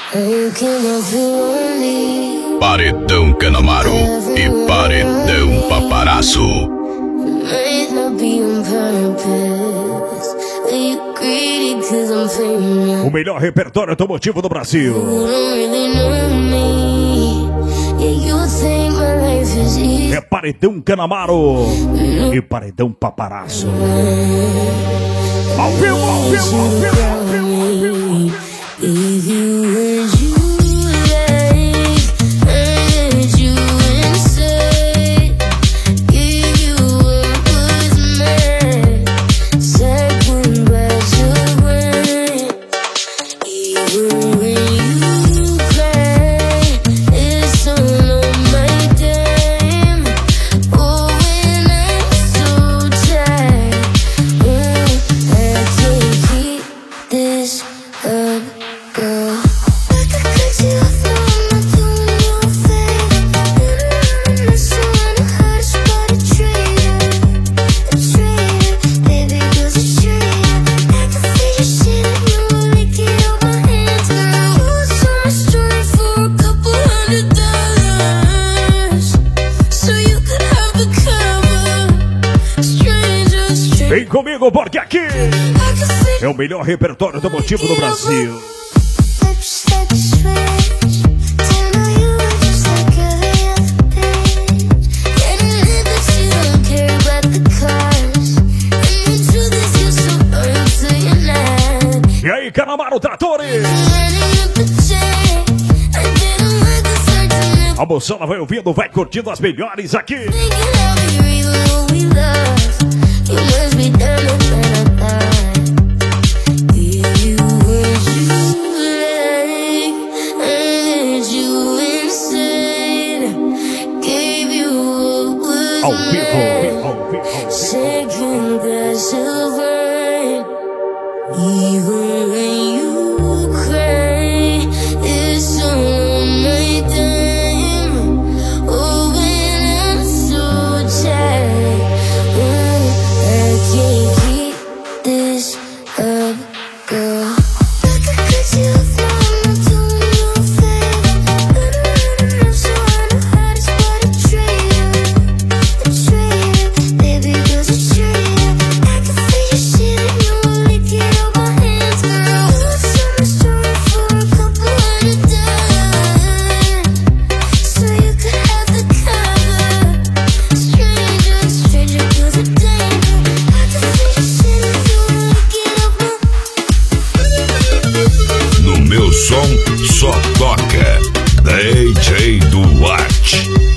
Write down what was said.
Paredão Canamaro e Paredão Paparazzo. O melhor repertório automotivo do Brasil. É Paredão Canamaro e Paredão Paparazzo. Ao vivo, ao vivo, ao vivo, ao vivo. Vem comigo, porque aqui é o melhor repertório automotivo do Brasil. E aí, Canamaro Tratores? A moçada vai ouvindo, vai curtindo as melhores aqui. Ao vivo, ao vivo, No meu som só toca DJ Duarte.